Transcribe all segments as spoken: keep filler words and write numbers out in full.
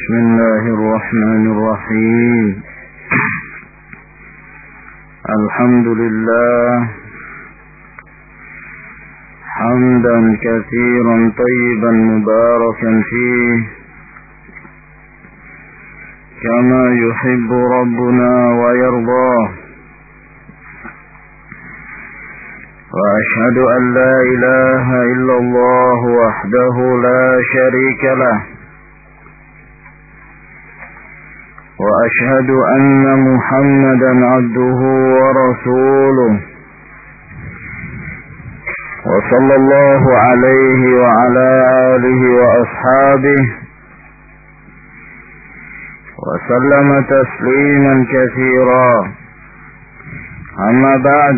بسم الله الرحمن الرحيم. الحمد لله حمدا كثيرا طيبا مباركا فيه كما يحب ربنا ويرضاه. وأشهد أن لا إله إلا الله وحده لا شريك له، وأشهد أن محمدا عبده ورسوله، وصلى الله عليه وعلى آله وأصحابه وسلم تسليما كثيرا. أما بعد،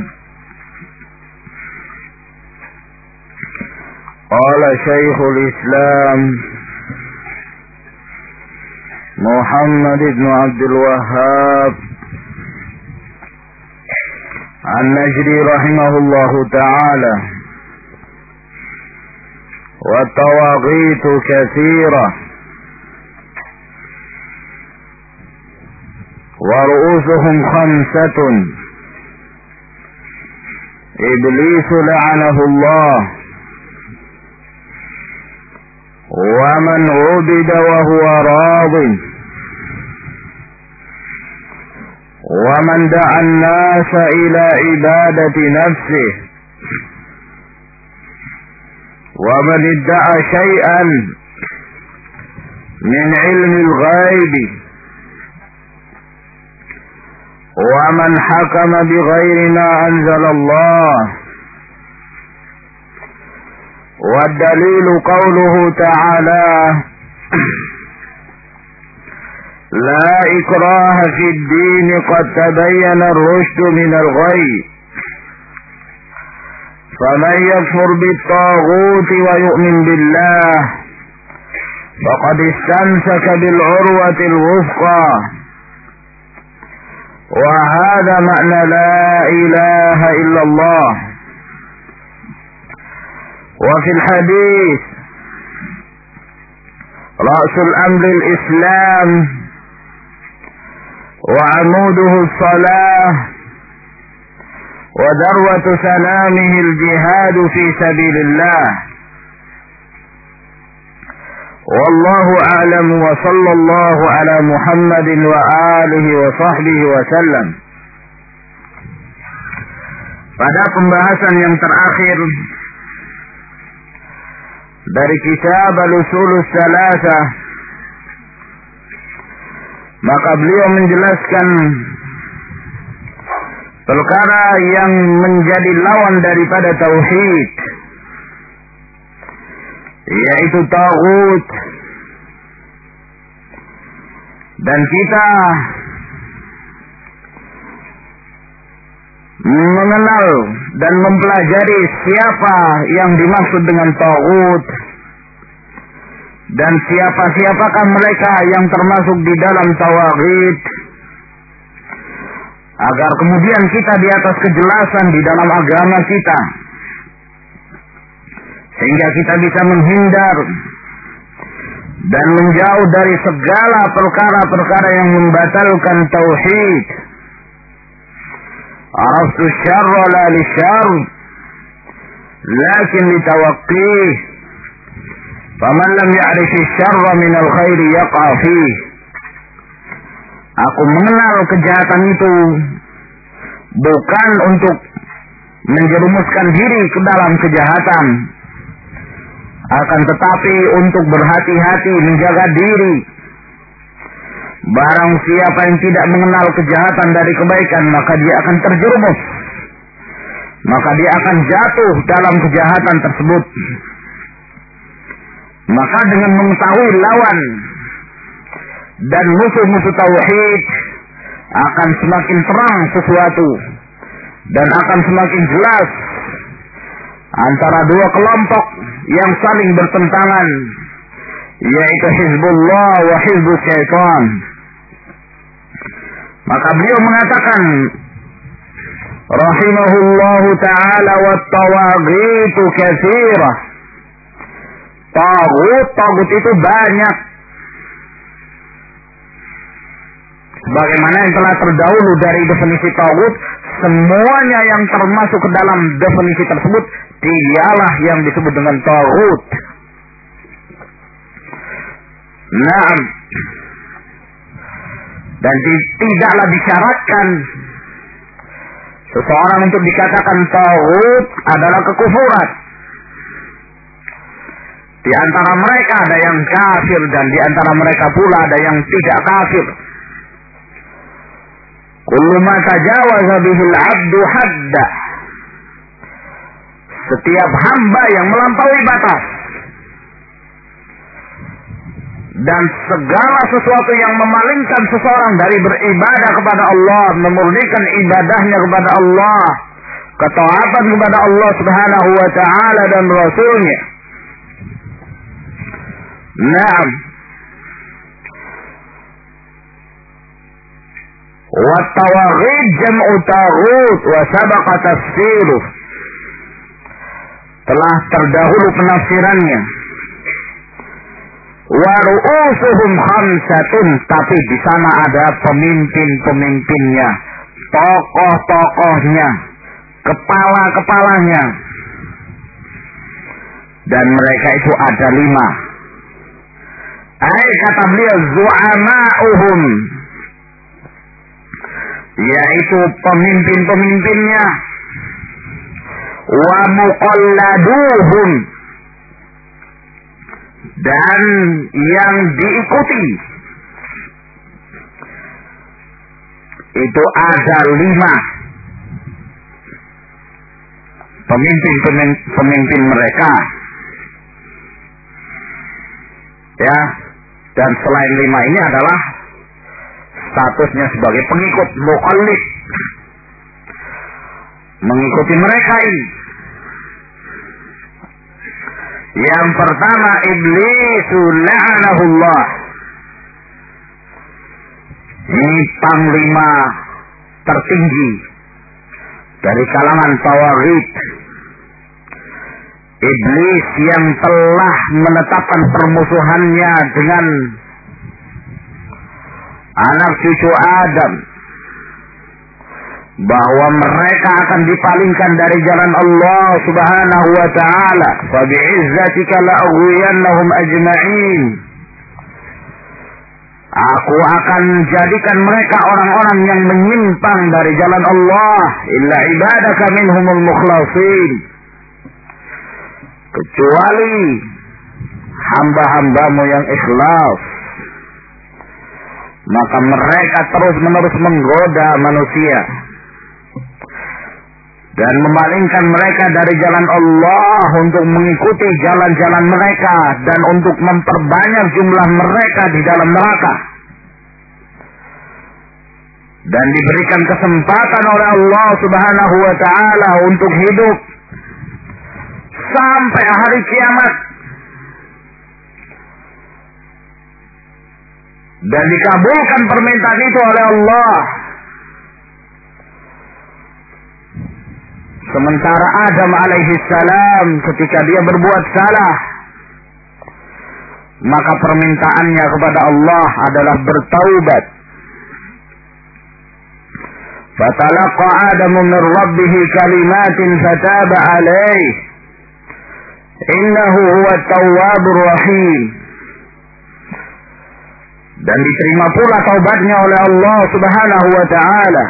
قال شيخ الإسلام محمد بن عبد الوهاب النجدي رحمه الله تعالى: والطواغيت كثيرة ورؤوسهم خمسة: إبليس لعنه الله، ومن عبد وهو راض، ومن دعا الناس إلى عبادة نفسه، ومن ادعى شيئا من علم الغيب، ومن حكم بغير ما أنزل الله. والدليل قوله تعالى: لا إكراه في الدين قد تبين الرشد من الغي، فمن يكفر بالطاغوت ويؤمن بالله فقد استمسك بالعروة الوثقى. وهذا معنى لا إله إلا الله. وفي الحديث: رأس الأمر الإسلام، وعموده الصلاة، وذروة سنامه الجهاد في سبيل الله. والله أعلم، وصلى الله على محمد وآله وصحبه وسلم. Pada pembahasan yang terakhir dari kitab Al-Usulus Salasah, maka beliau menjelaskan perkara yang menjadi lawan daripada tauhid, yaitu taghut. Dan kita mengenal dan mempelajari siapa yang dimaksud dengan taghut dan siapa-siapakah mereka yang termasuk di dalam tawaghit, agar kemudian kita di atas kejelasan di dalam agama kita, sehingga kita bisa menghindar dan menjauh dari segala perkara-perkara yang membatalkan tauhid. Araftu syarra la li syarr, lakin li tawaqqih. Faman lam ya'rifi syarra min al-khairi yaqa fih. Aku mengenal kejahatan itu bukan untuk menjerumuskan diri ke dalam kejahatan, akan tetapi untuk berhati-hati menjaga diri. Barang siapa yang tidak mengenal kejahatan dari kebaikan, maka dia akan terjerumus, maka dia akan jatuh dalam kejahatan tersebut. Maka dengan mengetahui lawan dan musuh-musuh tauhid, akan semakin terang sesuatu dan akan semakin jelas antara dua kelompok yang saling bertentangan, yaitu Hizbullah wa Hizbus Syaitan. Maka beliau mengatakan rahimahullahu ta'ala, wa tawaghitu katsirah. Tagut, tagut itu banyak. Sebagaimana yang telah terdahulu dari definisi taghut, semuanya yang termasuk ke dalam definisi tersebut dialah yang disebut dengan taghut. Naam. Dan tidaklah disyaratkan seseorang untuk dikatakan taghut adalah kekufuran. Di antara mereka ada yang kafir dan di antara mereka pula ada yang tidak kafir. Kullu ma tajawaza bihil 'abdu hadda. Setiap hamba yang melampaui batas dan segala sesuatu yang memalingkan seseorang dari beribadah kepada Allah, memurnikan ibadahnya kepada Allah, ketaatan kepada Allah Subhanahu wa taala dan Rasulnya. Naam. Wa tawaghid jam'u taghut wa sabaqa tafsiruh. Telah terdahulu penafsirannya. Wa ru'usuhum khamsatun, tapi di sana ada pemimpin-pemimpinnya, tokoh-tokohnya, kepala-kepalanya. Dan mereka itu ada lima. Ai kata beliau zu'ama'uhum, yaitu pemimpin-pemimpinnya, wa muqalladuhum, dan yang diikuti. Itu ada lima pemimpin-pemimpin mereka, ya. Dan selain lima ini adalah statusnya sebagai pengikut, muqallid, mengikuti mereka ini. Yang pertama, iblis la'anahullah. Ini panglima tertinggi dari kalangan tawaghit. Iblis yang telah menetapkan permusuhannya dengan anak cucu Adam, bahwa mereka akan dipalingkan dari jalan Allah Subhanahu wa taala. Fa bi'izzatika la'ughwiyannahum ajma'in. Aku akan jadikan mereka orang-orang yang menyimpang dari jalan Allah, illa ibadaka minhumul mukhlasin, kecuali hamba-hambamu yang ikhlas. Maka mereka terus-menerus menggoda manusia dan memalingkan mereka dari jalan Allah untuk mengikuti jalan-jalan mereka dan untuk memperbanyak jumlah mereka di dalam neraka. Dan diberikan kesempatan oleh Allah Subhanahu wa taala untuk hidup sampai hari kiamat. Dan dikabulkan permintaan itu oleh Allah. Sementara Adam alaihi salam ketika dia berbuat salah, maka permintaannya kepada Allah adalah bertaubat. Fatalaqa Adamu min rabbih kalimatin fataba alaihi innahu huwa tawwabur rahim. Dan diterima pula taubatnya oleh Allah Subhanahu wa taala.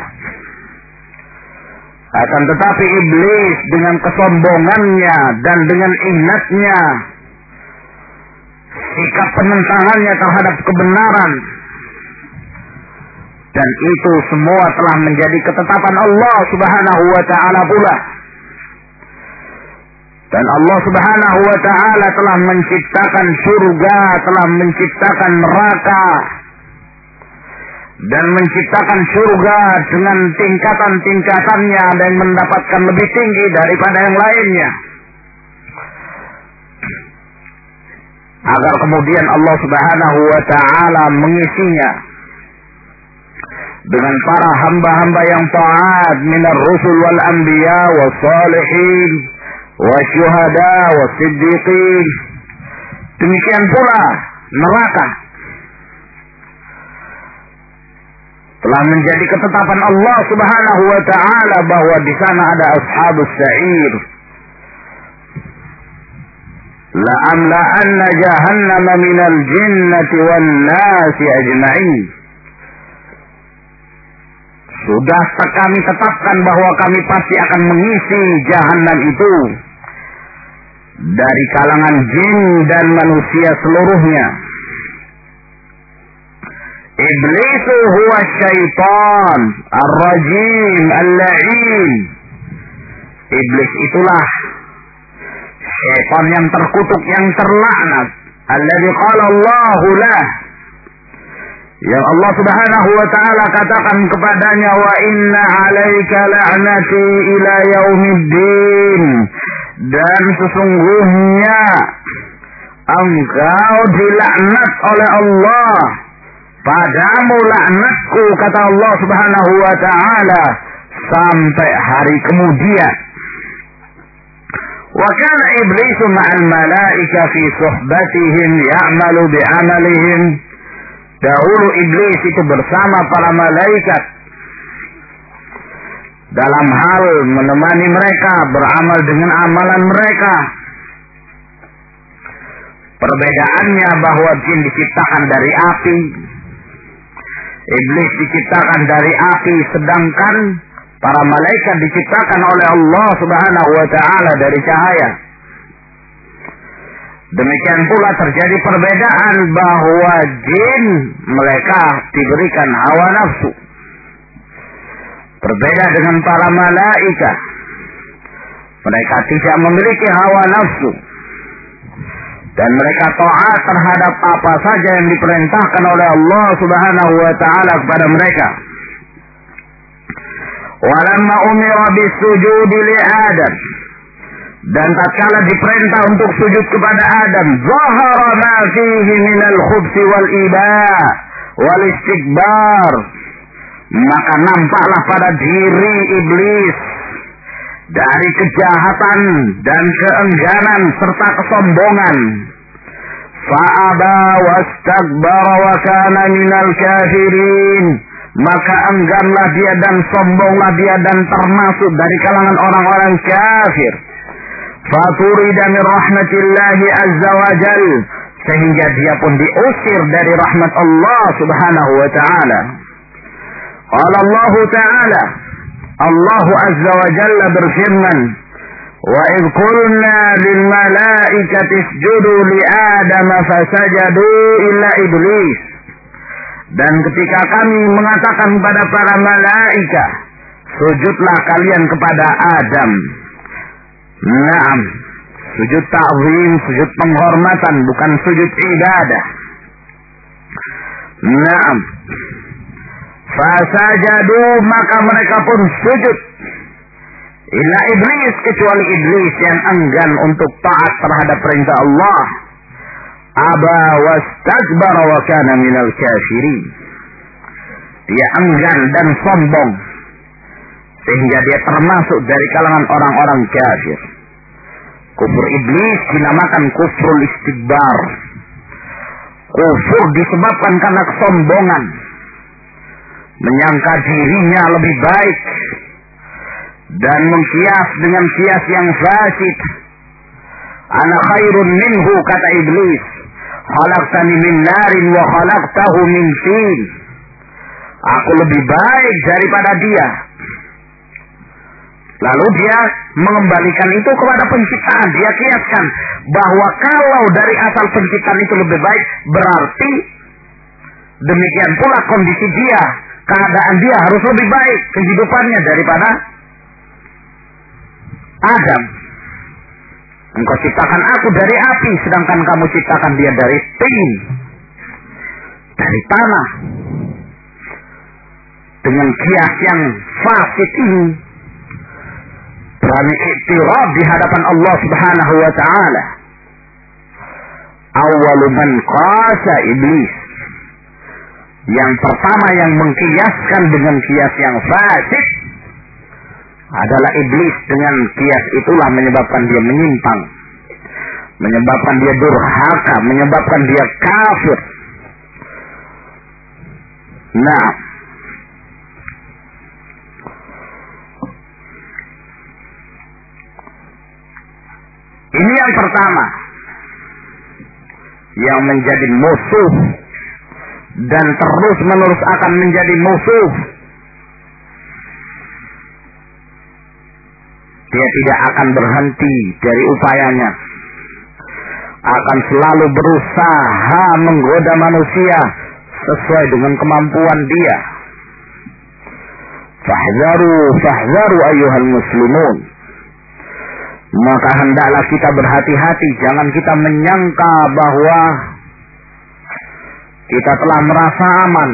Akan tetapi iblis dengan kesombongannya dan dengan inatnya, sikap penentangannya terhadap kebenaran, dan itu semua telah menjadi ketetapan Allah Subhanahu wa taala pula. Dan Allah Subhanahu wa taala telah menciptakan surga, telah menciptakan neraka, dan menciptakan surga dengan tingkatan-tingkatannya dan mendapatkan lebih tinggi daripada yang lainnya, agar kemudian Allah Subhanahu wa taala mengisinya dengan para hamba-hamba yang taat minar rusul wal anbiya was salihin wasyuhada wasiddiqin. Demikian pula neraka telah menjadi ketetapan Allah Subhanahu wa taala bahwa di sana ada ashabus sa'ir. La amla anna jahannama minal jinnati wan nasi ajma'in. Sudah kami tetapkan bahwa kami pasti akan mengisi jahannam itu dari kalangan jin dan manusia seluruhnya. Iblis huwa syaitan ar-rajim al-la'in. Iblis itulah syaitan yang terkutuk, yang terlaknat. Alladzi qala Allahu lah, yang Allah Subhanahu wa taala katakan kepadanya, wa inna 'alaika la'nati ila yaumiddin, dan sesungguhnya engkau dilaknat oleh Allah, padamu laknatku, kata Allah Subhanahu wa taala, sampai hari kemudian. Wa kana iblisu ma'al malaika fi suhbatihim ya'malu bi'amalihim. Dahulu iblis itu bersama para malaikat dalam hal menemani mereka, beramal dengan amalan mereka. Perbedaannya bahwa jin diciptakan dari api, iblis diciptakan dari api, sedangkan para malaikat diciptakan oleh Allah Subhanahu wa taala dari cahaya. Demikian pula terjadi perbedaan bahwa jin mereka diberikan hawa nafsu. Berbeda dengan para malaikat. Mereka tidak memiliki hawa nafsu. Dan mereka taat terhadap apa saja yang diperintahkan oleh Allah Subhanahu wa taala kepada mereka. Walamma umira bisujudi li Adam, dan tatkala diperintah untuk sujud kepada Adam, zahara ma fihi minal khubsi wal iba wal istikbar, maka nampaklah pada diri iblis dari kejahatan dan keengganan serta kesombongan. Fa'aba wastakbara wa kana minal kafirin, maka engganlah dia dan sombonglah dia dan termasuk dari kalangan orang-orang kafir. Faturida min rahmatillahi azza wa jal, sehingga dia pun diusir dari rahmat Allah Subhanahu wa taala. Qala Allah taala, Allah azza wa jalla berfirman, wa idh qulna lil malaikati isjudu li Adam fasajadu illa iblis, dan ketika kami mengatakan kepada para malaikat, sujudlah kalian kepada Adam. Naam, sujud ta'zim, sujud penghormatan, bukan sujud ibadah. Naam. Fasajadu, maka mereka pun sujud. Illa iblis, kecuali iblis yang enggan untuk taat terhadap perintah Allah. Aba wastakbara wa kana minal kafirin. Dia enggan dan sombong, sehingga dia termasuk dari kalangan orang-orang kafir. Kufur iblis dinamakan kufrul istikbar. Kufur disebabkan karena kesombongan, menyangka dirinya lebih baik, dan mengkias dengan kias yang fasid. Ana khairun minhu, kata iblis. Khalaqtani min narin wa khalaqtahu min tin. Aku lebih baik daripada dia. Lalu dia mengembalikan itu kepada penciptaan. Dia kiaskan bahwa kalau dari asal penciptaan itu lebih baik, berarti demikian pula kondisi dia, keadaan dia harus lebih baik kehidupannya daripada Adam. Engkau ciptakan aku dari api, sedangkan kamu ciptakan dia dari tin, dari tanah. Dengan kias yang fasid ini, berani iktiraf di hadapan Allah Subhanahu wa taala. Awwalu man qasa iblis. Yang pertama yang mengkiaskan dengan kias yang fasid adalah iblis. Dengan kias itulah menyebabkan dia menyimpang, menyebabkan dia durhaka, menyebabkan dia kafir. Nah, yang pertama yang menjadi musuh dan terus menerus akan menjadi musuh, dia tidak akan berhenti dari upayanya, akan selalu berusaha menggoda manusia sesuai dengan kemampuan dia. Fahzaru, fahzaru ayyuhal muslimun. Maka hendaklah kita berhati-hati, jangan kita menyangka bahwa kita telah merasa aman.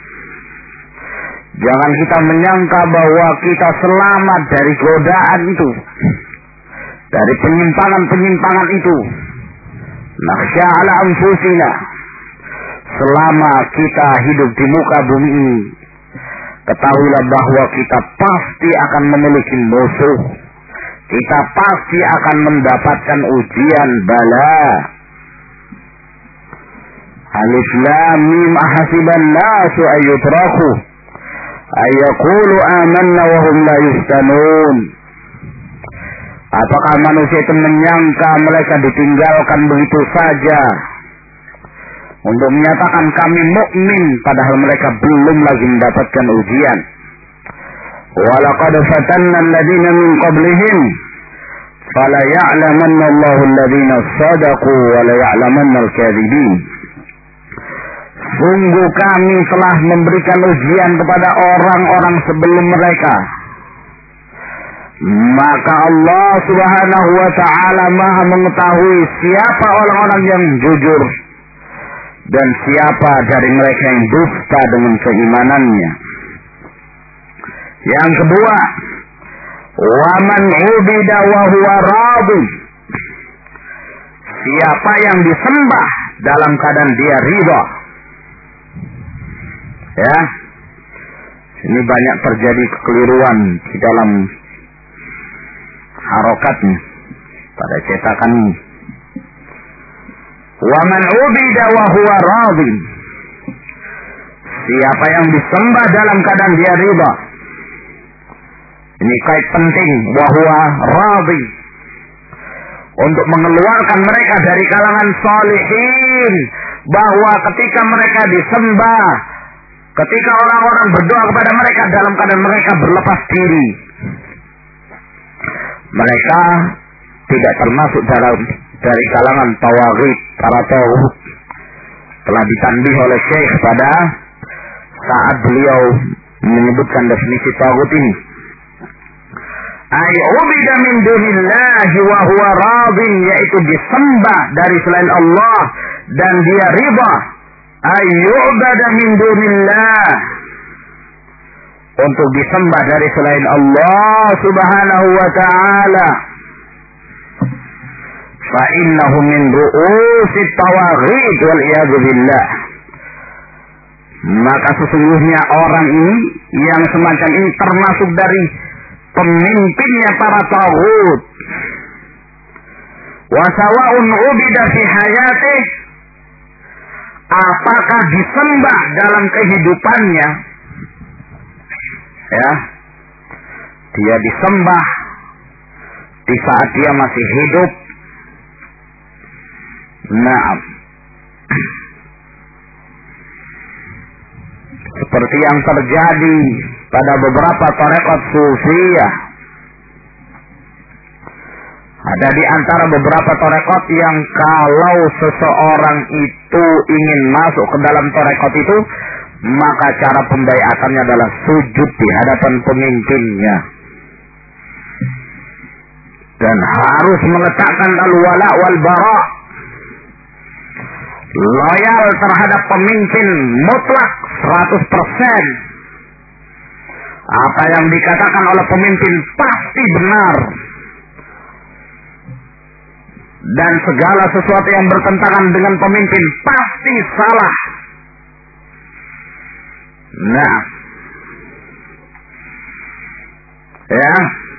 Jangan kita menyangka bahwa kita selamat dari godaan itu, dari penyimpangan-penyimpangan itu. Nakhsha ala anfusina. Selama kita hidup di muka bumi ini, ketahuilah bahwa kita pasti akan memiliki musuh. Kita pasti akan mendapatkan ujian bala. Alif lam mim ahasiban nasu ayyutraku ayyaqulu amanna wa hum la yuftanun. Apakah manusia itu menyangka mereka ditinggalkan begitu saja untuk menyatakan kami mukmin, padahal mereka belum lagi mendapatkan ujian. Walaqad fatanna alladziina min qablihim fala ya'lamanna Allahu alladziina shadaqu wa la ya'lamanna al-kadzibin. Sungguh kami telah memberikan ujian kepada orang-orang sebelum mereka, maka Allah Subhanahu wa ta'ala Maha mengetahui siapa orang-orang yang jujur dan siapa dari mereka yang dusta dengan keimanannya. Yang kedua, wa man 'ubida wa huwa radhi. Siapa yang disembah dalam keadaan dia ridha. Ya. Ini banyak terjadi kekeliruan di dalam harokatnya pada cetakan ini. Wa man 'ubida wa huwa radhi. Siapa yang disembah dalam keadaan dia ridha. Ini kait penting, wa huwa radhi, untuk mengeluarkan mereka dari kalangan salihin, bahwa ketika mereka disembah, ketika orang-orang berdoa kepada mereka dalam keadaan mereka berlepas diri, mereka tidak termasuk dalam dari kalangan tawaghit, para tauhid. Telah ditanbih oleh Syekh pada saat beliau menyebutkan definisi tawaghit ini. Ay ubida min dunillahi wa huwa radin, yaitu disembah dari selain Allah dan dia ridha. Ay ubada min dunillah, untuk disembah dari selain Allah Subhanahu wa ta'ala. Fa innahu min ru'usit tawaghit wal iyadu billah. Maka sesungguhnya orang ini yang semacam ini termasuk dari pemimpinnya para taghut. Wa sawa'un ubida fi hayatih, apakah disembah dalam kehidupannya, ya, dia disembah di saat dia masih hidup. Naam. Seperti yang terjadi pada beberapa tarekat sufiyah. Ada di antara beberapa tarekat yang kalau seseorang itu ingin masuk ke dalam tarekat itu, maka cara pembaiatannya adalah sujud di hadapan pemimpinnya. Dan harus meletakkan al-wala wal-bara, loyal terhadap pemimpin mutlak seratus persen. Apa yang dikatakan oleh pemimpin pasti benar, dan segala sesuatu yang bertentangan dengan pemimpin pasti salah. Nah, ya,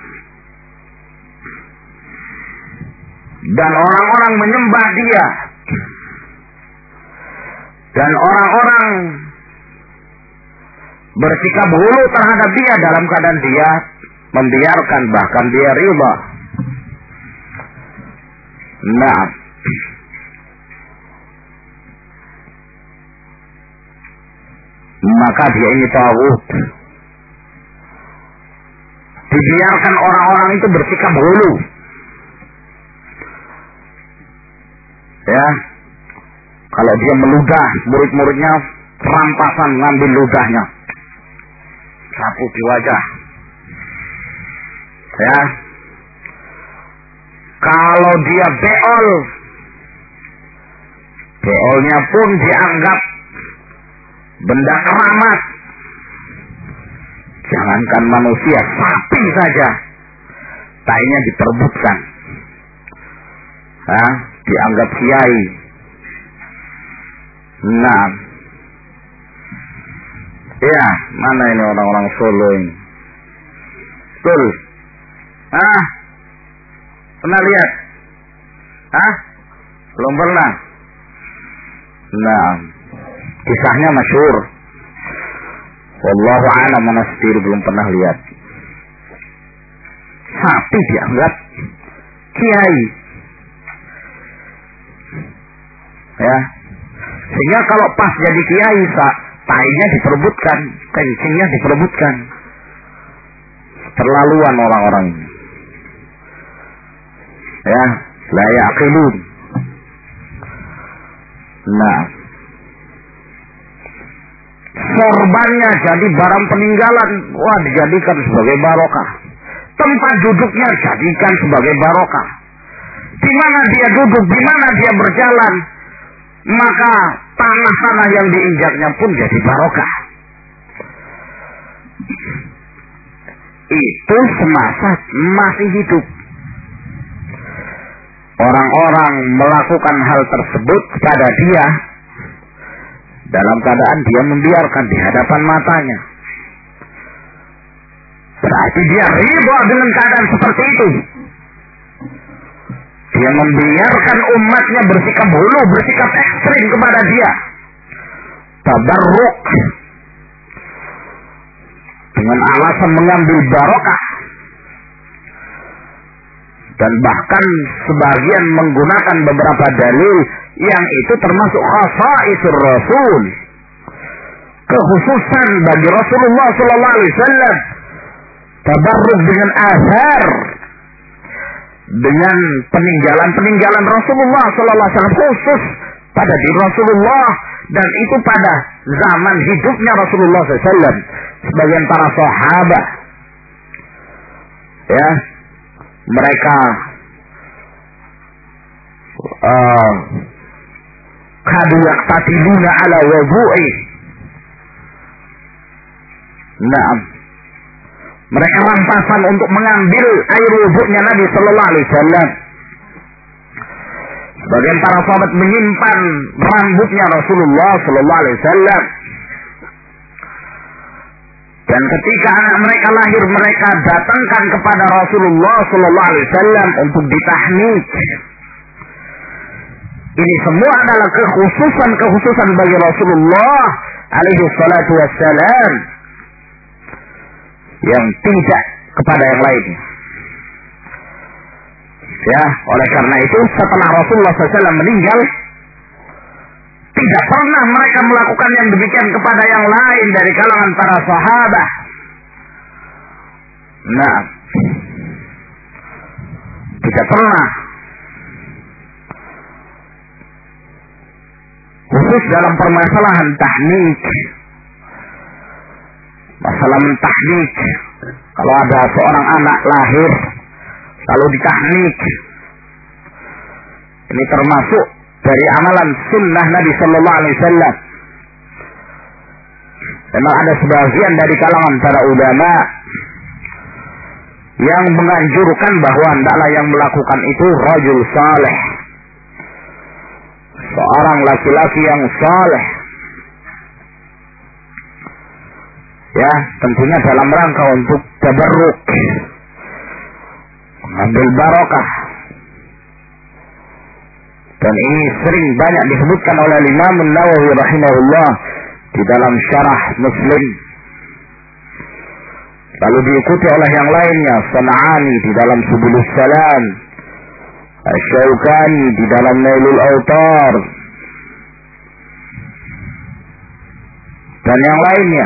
dan orang-orang menyembah dia, dan orang-orang bersikap hulu terhadap dia dalam keadaan dia membiarkan, bahkan dia riba. Nah, maka dia ini tauhid. Dibiarkan orang-orang itu bersikap hulu. Ya, kalau dia meludah, murid-muridnya rampasan ngambil ludahnya, sapu di wajah. Ya, kalau dia beol, beolnya pun dianggap benda keramat. Jangankan manusia, sapi saja tainya diperebutkan. Hah? Dianggap kiai. Nah, ya, mana ini orang-orang Solo ini? Betul. Ah, pernah lihat? Ah, belum pernah. Nah, kisahnya masyhur. Wallahu a'lam, mana sendiri belum pernah lihat. Sapi dianggap kiai. Ya, sehingga kalau pas jadi kiai, tainya diperebutkan, kencingnya diperebutkan. Terlaluan orang-orang ini. Ya, la yaqilun. Nah, sorbannya jadi barang peninggalan, wah, dijadikan sebagai barokah. Tempat duduknya jadikan sebagai barokah. Di mana dia duduk, di mana dia berjalan, maka tanah-tanah yang diinjaknya pun jadi barokah. Itu semasa masih hidup. Orang-orang melakukan hal tersebut kepada dia dalam keadaan dia membiarkan di hadapan matanya. Berarti dia ridha dengan keadaan seperti itu. Dia membiarkan umatnya bersikap hulu, bersikap ekstrim kepada dia. Tabarruk. Dengan alasan mengambil barokah. Dan bahkan sebagian menggunakan beberapa dalil yang itu termasuk khasaisur Rasul. Kekhususan bagi Rasulullah sallallahu alaihi wasallam. Tabarruk dengan azhar. Dengan peninggalan-peninggalan Rasulullah sallallahu alaihi wasallam, khusus pada diri Rasulullah, dan itu pada zaman hidupnya Rasulullah sallallahu alaihi wasallam. Sebagian para sahabat, ya, mereka uh, kadu yaqtatiluna ala wudu'i. Naam, mereka rampasan untuk mengambil air wudhunya Nabi sallallahu alaihi wasallam. Sebagian para sahabat menyimpan rambutnya Rasulullah sallallahu alaihi wasallam. Dan ketika anak mereka lahir, mereka datangkan kepada Rasulullah sallallahu alaihi wasallam untuk ditahnik. Ini semua adalah kekhususan-kekhususan bagi Rasulullah alaihi salatu wassalam, yang tidak kepada yang lainnya. Ya, oleh karena itu setelah Rasulullah sallallahu alaihi wasallam meninggal, tidak pernah mereka melakukan yang demikian kepada yang lain dari kalangan para sahabat. Nah, tidak pernah. Khusus dalam permasalahan tahnik, masalah mentahnik, kalau ada seorang anak lahir lalu ditahnik, ini termasuk dari amalan sunnah Nabi Sallallahu Alaihi Wasallam. Memang ada sebagian dari kalangan para ulama yang menganjurkan bahwa hendaklah yang melakukan itu rajul saleh, seorang laki-laki yang saleh. Ya, tentunya dalam rangka untuk tabarruk, mengambil barokah. Dan ini sering banyak disebutkan oleh Imam Nawawi rahimahullah di dalam syarah Muslim. Lalu diikuti oleh yang lainnya, San'ani di dalam Subulus Salam, Asy-Syaukani di dalam Nailul Autar dan yang lainnya.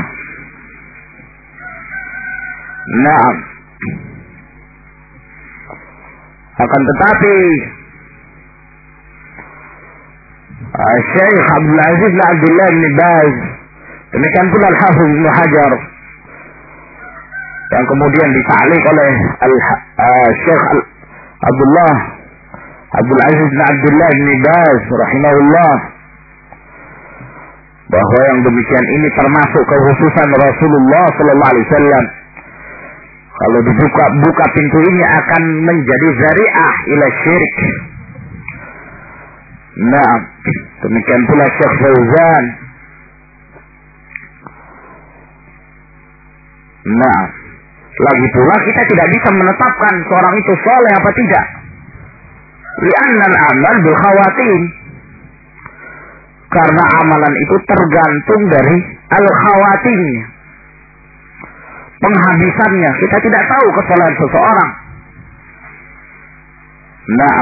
Nah, akan tetapi Syekh Abdul Aziz bin Abdullah bin Baz, demikian pula Al-Hafidz Ibnu Hajar, yang kemudian dita'liq oleh Syekh Abdullah Abdul Aziz bin Abdullah bin Baz rahimahullah, bahwa yang demikian ini termasuk kekhususan Rasulullah sallallahu alaihi wasallam. Kalau dibuka buka pintu ini akan menjadi zari'ah ila syirik. Nah, demikian pula Syekh Fauzan. Nah, lagi pula kita tidak bisa menetapkan seorang itu soleh apa tidak. Li'annal amal bil khawatim. Karena amalan itu tergantung dari al-khawatimnya, penghabisannya. Kita tidak tahu kesalahan seseorang. Nah,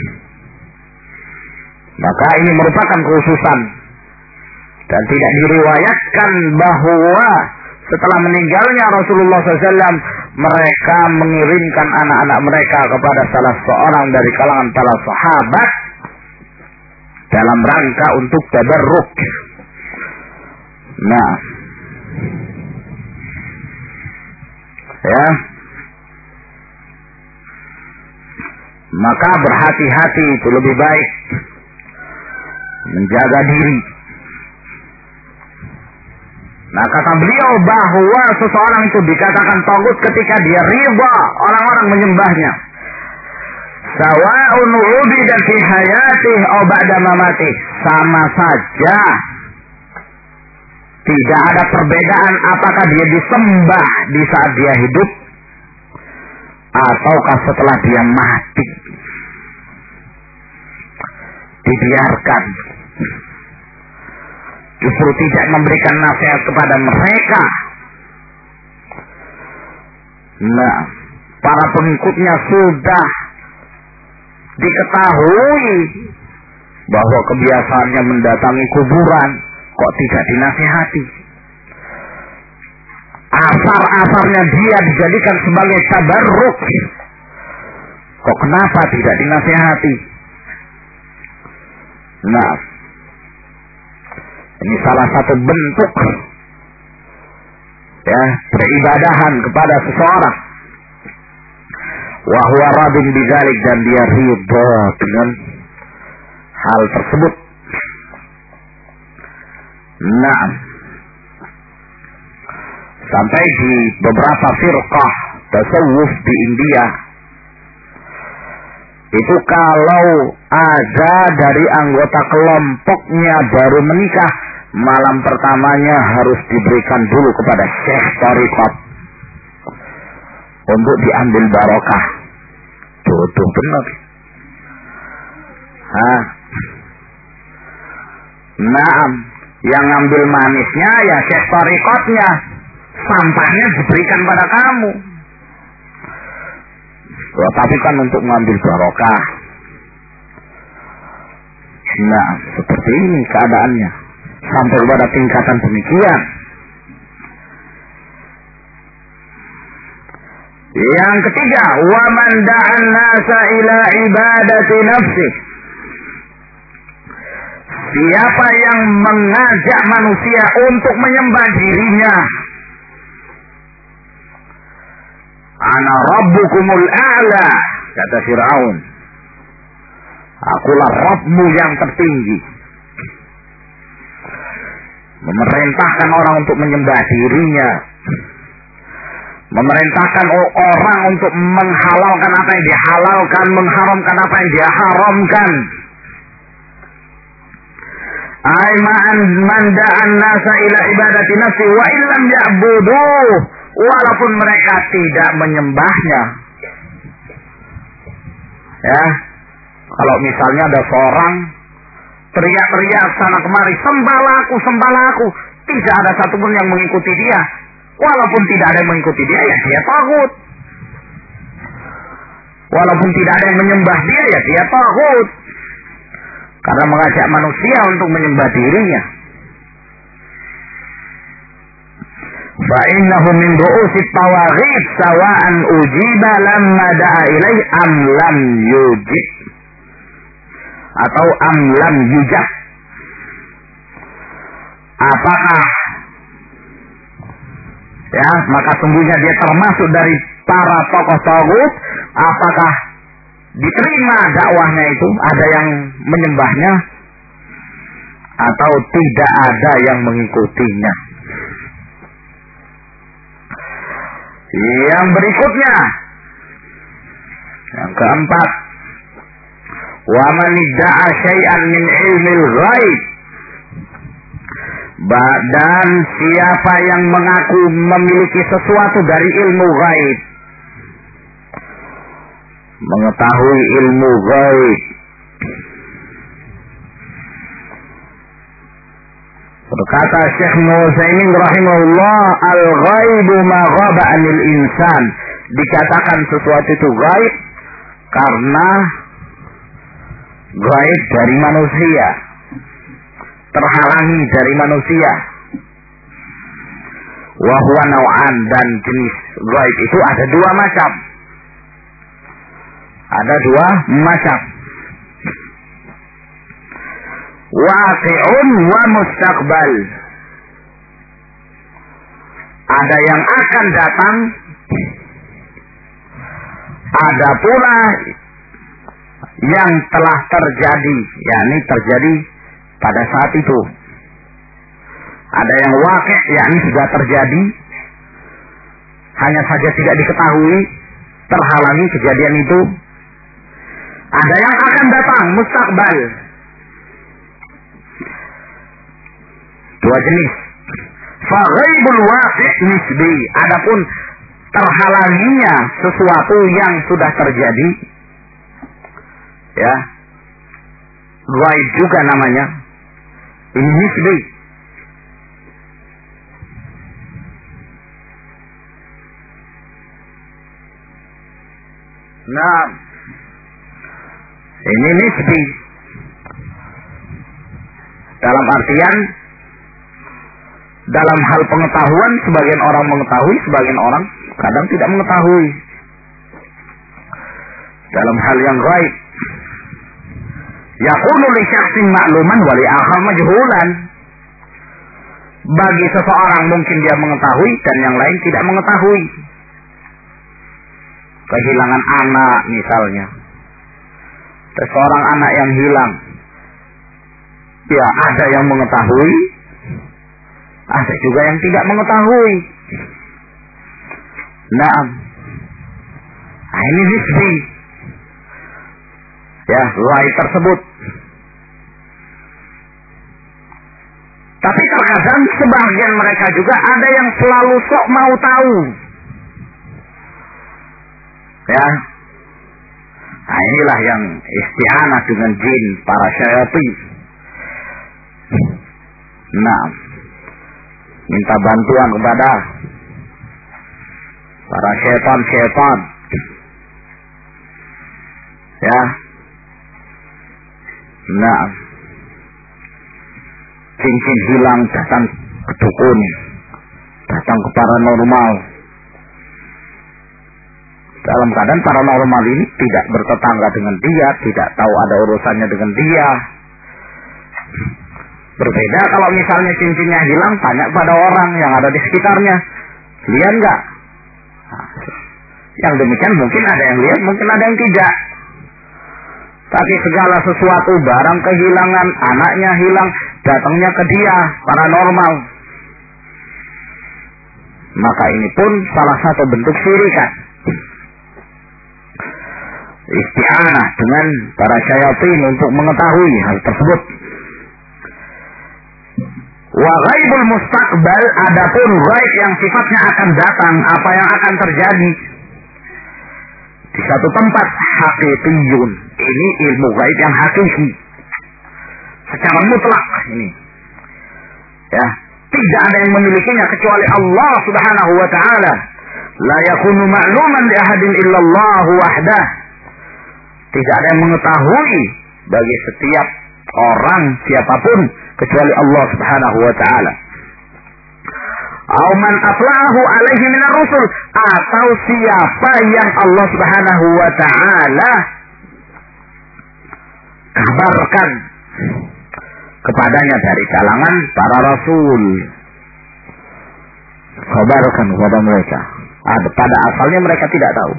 maka ini merupakan kekhususan, dan tidak diriwayatkan bahwa setelah meninggalnya Rasulullah shallallahu alaihi wasallam mereka mengirimkan anak-anak mereka kepada salah seorang dari kalangan para sahabat dalam rangka untuk tabarruk. Nah, ya, maka berhati-hati itu lebih baik, menjaga diri. Nah, kata beliau bahwa seseorang itu dikatakan tagut ketika dia ridha orang-orang menyembahnya. Sawa'un ubida fi hayatih aw ba'da mamatih. Sama saja, tidak ada perbedaan apakah dia disembah di saat dia hidup ataukah setelah dia mati. Dibiarkan, justru tidak memberikan nasihat kepada mereka. Nah, para pengikutnya sudah diketahui bahwa kebiasaannya mendatangi kuburan, kok tidak dinasihati. Asar-asarnya dia dijadikan sebagai tabarruk, kok kenapa tidak dinasihati? Nah, ini salah satu bentuk ya peribadahan kepada seseorang. Wa huwa radin bidzalik, dan dia ridha dengan hal tersebut. Nah, sampai di beberapa firqah tasawuf di India itu kalau ada dari anggota kelompoknya baru menikah, malam pertamanya harus diberikan dulu kepada syekh tariqat untuk diambil barokah. Tuh benar. Hah. Naam, yang ngambil manisnya ya syekh tariqatnya, sampahnya diberikan pada kamu. Oh, tapi kan untuk mengambil barokah. Nah, seperti ini keadaannya, sampai pada tingkatan demikian. Yang ketiga, wa man da'an nasa ila ibadati nafsi. Siapa yang mengajak manusia untuk menyembah dirinya. Ana rabbukumul a'la, kata Fir'aun. Akulah Rabbmu yang tertinggi. Memerintahkan orang untuk menyembah dirinya. Memerintahkan orang untuk menghalalkan apa yang dihalalkan, mengharamkan apa yang dia haramkan. Ai ma'an manda'an nasa ila ibadati nafsi wa illam ya'buduh, walaupun mereka tidak menyembahnya. Ya, kalau misalnya ada seorang teriak-teriak sana kemari, sembahlah aku, sembahlah aku, tidak ada satupun yang mengikuti dia. Walaupun tidak ada yang mengikuti dia, ya dia takut. Walaupun tidak ada yang menyembah dia, ya dia taghut. Karena mengajak manusia untuk menyembah dirinya. Fa innahu min ru'usit tawaghit sawa'an ujiba lamma da'a ilaih am lam yujib. Atau am lam yujab. Apakah ya, maka sungguhnya dia termasuk dari para tokoh taghut. Apakah diterima dakwahnya itu, ada yang menyembahnya atau tidak ada yang mengikutinya. Yang berikutnya, yang keempat, wa man idda'a syai'an min ilmil ghaib, dan siapa yang mengaku memiliki sesuatu dari ilmu ghaib, mengetahui ilmu ghaib. Berkata Syekh Nu'zaimin rahimahullah, al-ghaibu ma ghaba 'anil insan. Dikatakan sesuatu itu ghaib karena ghaib dari manusia, terhalangi dari manusia. Wa huwa naw'an, dan jenis ghaib itu ada dua macam. Ada dua macam. Waqi'un wa mustaqbal. Ada yang akan datang, ada pula yang telah terjadi, yakni terjadi pada saat itu. Ada yang waqi', yakni sudah terjadi, hanya saja tidak diketahui, terhalangi kejadian itu. Ada yang akan datang, mustaqbal. Dua jenis. Fa ghaibul waqi' nisbi. Adapun terhalanginya sesuatu yang sudah terjadi, ya, ghaib juga namanya. Ini nisbi. Nah, ini nisbi. Dalam artian, dalam hal pengetahuan, sebagian orang mengetahui, sebagian orang kadang tidak mengetahui. Dalam hal yang gaib, yakunu li syakhsin ma'luman wa li akhar majhulan. Bagi seseorang mungkin dia mengetahui dan yang lain tidak mengetahui. Kehilangan anak misalnya, seseorang anak yang hilang, ya ada yang mengetahui, ada juga yang tidak mengetahui. Nah, ini nisbi, ya, ghaib tersebut. Tapi terkadang sebagian mereka juga ada yang selalu sok mau tahu, ya. Nah, inilah yang isti'anah dengan jin, para syaitan. Nah, minta bantuan kepada para syaitan-syaitan, ya. Nah, cincin hilang, datang ke dukun, datang ke paranormal. Dalam keadaan paranormal ini tidak bertetangga dengan dia, tidak tahu ada urusannya dengan dia. Berbeda kalau misalnya cincinnya hilang, tanya pada orang yang ada di sekitarnya, lihat nggak? Nah, yang demikian mungkin ada yang lihat, mungkin ada yang tidak. Tapi segala sesuatu, barang kehilangan, anaknya hilang, datangnya ke dia, paranormal. Maka ini pun salah satu bentuk syirikan. Isti'anah dengan para syaitan untuk mengetahui hal tersebut. Wa ghaibul mustaqbal, adapun ghaib yang sifatnya akan datang, apa yang akan terjadi di satu tempat, haqiqiyun. Ini ilmu ghaib yang hakiki, secara mutlak ini. Ya, tidak ada yang memilikinya kecuali Allah Subhanahu wa taala. La yakunu ma'luman li ahadin illallah wahdah. Tidak ada yang mengetahui bagi setiap orang siapapun kecuali Allah Subhanahu wa taala. Au man atla'ahu alaihi minar rusul, atau siapa yang Allah Subhanahu wa taala kabarkan kepadanya dari kalangan para rasul. Kabarkan kepada mereka. Ada pada asalnya mereka tidak tahu.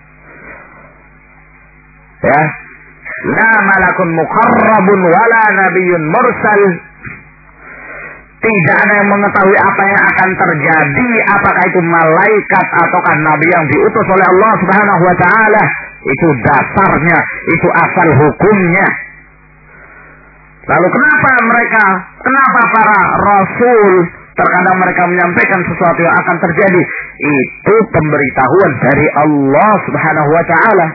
Ya, la malakun muqarrabun wala nabiyyun mursal. Tidak ada yang mengetahui apa yang akan terjadi, apakah itu malaikat ataukah nabi yang diutus oleh Allah Subhanahu wa taala. Itu dasarnya, itu asal hukumnya. Lalu kenapa mereka, kenapa para rasul terkadang mereka menyampaikan sesuatu yang akan terjadi? Itu pemberitahuan dari Allah Subhanahu wa taala.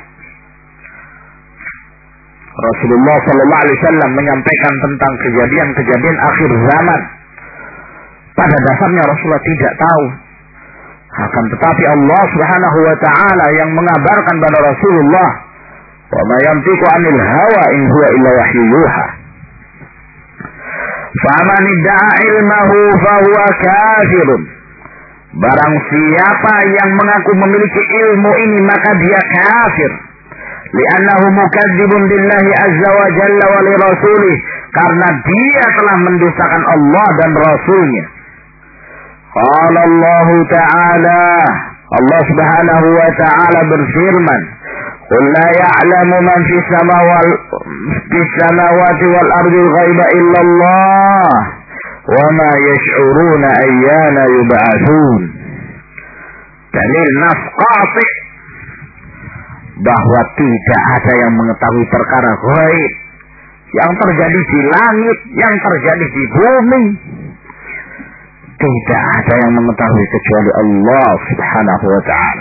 Rasulullah sallallahu alaihi wasallam menyampaikan tentang kejadian-kejadian akhir zaman. Pada dasarnya Rasulullah tidak tahu. Akan tetapi Allah Subhanahu wa taala yang mengabarkan pada Rasulullah, "Wa ma yantiqu 'anil hawa in huwa illa wahyu yuha." Faman idda'a ilmahu fahuwa kafirun. Barang siapa yang mengaku memiliki ilmu ini maka dia kafir. Li'annahu mukadzibun billahi azza wa jalla wa li rasulih, karena dia telah mendustakan Allah dan Rasulnya. Qala Allah Ta'ala, Allah Subhanahu wa taala berfirman, "Qul la ya'lamu man fis samawati fis samawati wal ardi ghaiba illa Allah, wa ma yash'uruna ayyana yub'atsun." Dalil nas qati' bahwa tidak ada yang mengetahui perkara ghaib yang terjadi di langit, yang terjadi di bumi. Tidak ada yang mengetahui kecuali Allah Subhanahu wa taala.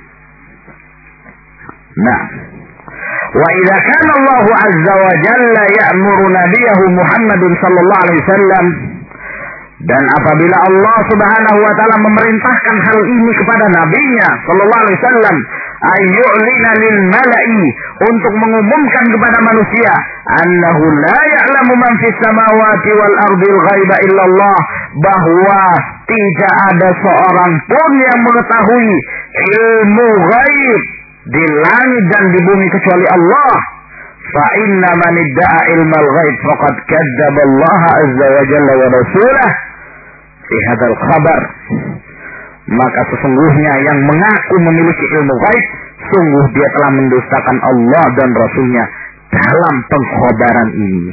Nah, wa idza kana Allah azza wa jalla ya'muru nabiyahu Muhammadin sallallahu alaihi wasallam, dan apabila Allah Subhanahu wa taala memerintahkan hal ini kepada nabinya sallallahu alaihi wasallam, ayyu'lina lil mala'i, untuk mengumumkan kepada manusia, annahu la ya'lamu man fis samawati wal ardi ghaiba illallah, bahwa tidak ada seorang pun yang mengetahui ilmu ghaib di langit dan di bumi kecuali Allah. Fa inna man idda'a ilmal ghaib faqad kadzdzaba Allah azza wa jalla wa rasulahu fi hadzal khabar. Maka sesungguhnya yang mengaku memiliki ilmu gaib, sungguh dia telah mendustakan Allah dan Rasulnya dalam pengkhabaran ini.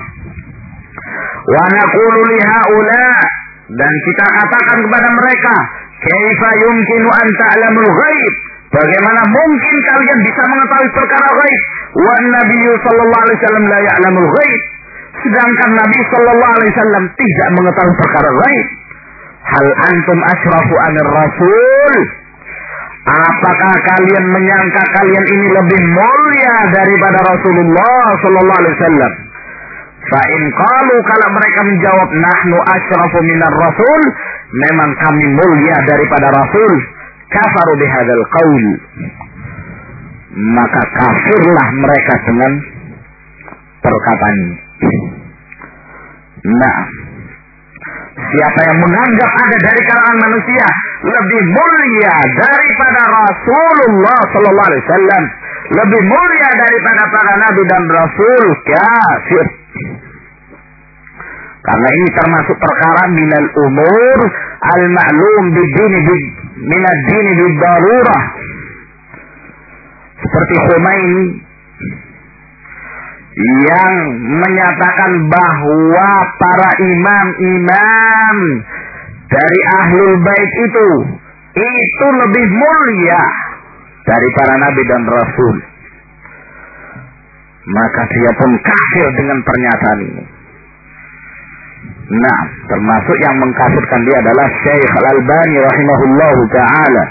Wa naqulu li haula, dan kita katakan kepada mereka, kaifa yumkinu an ta'lamul ghaib, bagaimana mungkin kalian bisa mengetahui perkara ghaib, wa nabiyyu sallallahu alaihi wasallam la ya'lamul ghaib, sedangkan Nabi sallallahu alaihi wasallam tidak mengetahui perkara ghaib. Hal antum asyrafu anir rasul, apakah kalian menyangka kalian ini lebih mulia daripada Rasulullah sallallahu alaihi wasallam? Fa in qalu, kalau mereka menjawab nahnu asyrafu minar rasul, memang kami mulia daripada Rasul, kafaru bihadzal qaul, maka kafirlah mereka dengan perkataan ini. Nah, siapa yang menganggap ada dari kalangan manusia lebih mulia daripada Rasulullah sallallahu alaihi wasallam, lebih mulia daripada para nabi dan rasul, kafir. Karena ini termasuk perkara minal umur al-ma'lum bid-dini minad dini bid-darurah. Seperti Khomeini yang menyatakan bahwa para imam-imam dari ahlul bait itu itu lebih mulia dari para nabi dan rasul, maka dia pun kafir dengan pernyataan ini. Nah, termasuk yang mengkafirkan dia adalah Syekh Al-Albani rahimahullahu ta'ala.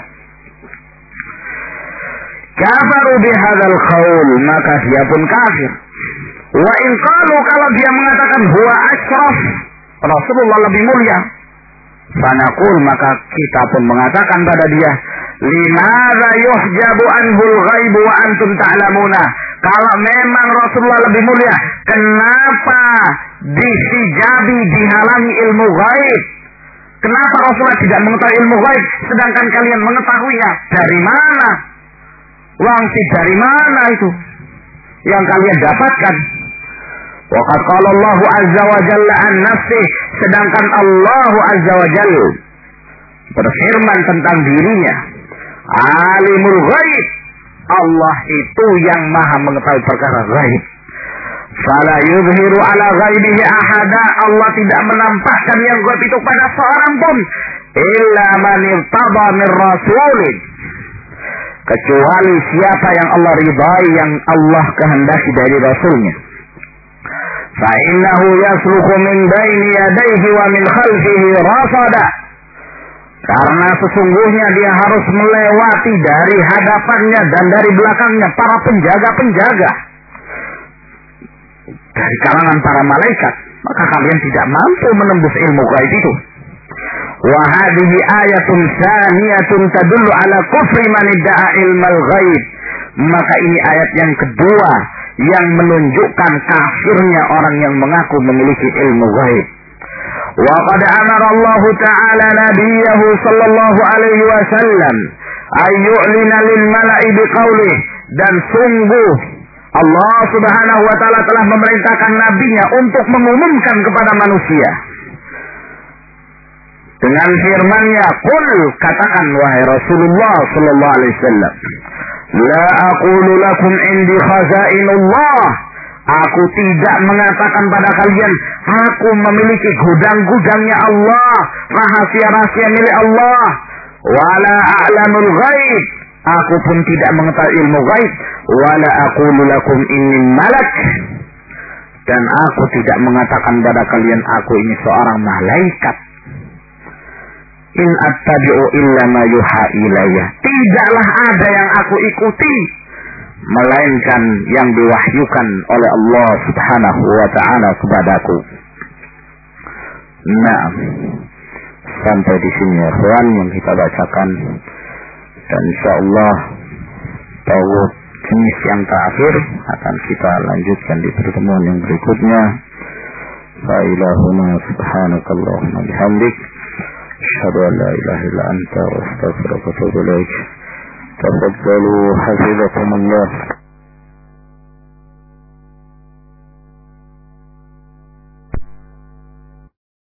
Kafaru bihadzal qaul, maka dia pun kafir. Wa in qalu, kalau dia mengatakan huwa asyraf, Rasulullah lebih mulia, fanaqul, maka kita pun mengatakan pada dia, limadza yuhjabu anhul ghaib wa antum ta'lamuna, Kalau memang Rasulullah lebih mulia, kenapa disijabi, dihalangi ilmu gaib? Kenapa Rasulullah tidak mengetahui ilmu gaib, sedangkan kalian mengetahuinya? Dari mana? Wangsi dari mana itu yang kalian dapatkan? Waqad qala Allahu azza wa jalla an nafsih, sedangkan Allah azza wa jalla berfirman tentang dirinya, alimul ghaib, Allah itu yang maha mengetahui perkara gaib. Fala yuzhiru ala ghaibihi ahada, Allah tidak menampakkan yang gaib itu pada seorang pun, illa man irtada min rasulin, kecuali siapa yang Allah ridai, yang Allah kehendaki dari Rasulnya. Fa innahu yasluku min baini yadayhi wa min khalfihi rasada, karena sesungguhnya dia harus melewati dari hadapannya dan dari belakangnya para penjaga-penjaga dari kalangan para malaikat. Maka kalian tidak mampu menembus ilmu gaib itu. Wa hadhihi ayatun tsaniyatun tadullu ala kufri man idda'a ilmal ghaib. Maka ini ayat yang kedua yang menunjukkan kafirnya orang yang mengaku memiliki ilmu gaib. Wa qad amara Allah Ta'ala nabiyahu sallallahu alaihi wasallam ay yu'lina lil mala'i biqaulih, dan sungguh Allah Subhanahu wa taala telah memerintahkan nabinya untuk mengumumkan kepada manusia dengan firman-Nya, "Qul," katakan wahai Rasulullah sallallahu alaihi wasallam, "La aqulu lakum indi khazainullah." Aku tidak mengatakan pada kalian, aku memiliki gudang-gudangnya Allah, rahasia-rahasia milik Allah. Wala a'lamul ghaib, aku pun tidak mengetahui ilmu gaib. Wala aqulu lakum inni malak, dan aku tidak mengatakan pada kalian aku ini seorang malaikat. In attabi'u illa ma yuha ilayya, tidaklah ada yang aku ikuti melainkan yang diwahyukan oleh Allah Subhanahu wa ta'ala kepadaku. Nah, sampai di sini ya kawan yang kita bacakan, dan insyaallah tauhid jenis yang terakhir akan kita lanjutkan di pertemuan yang berikutnya. La ilahuna subhanakallahumma bihamdik, asyhadu an la ilaha illa anta, astaghfiruka wa atubu ilaik. تفضلوا حفظكم الله.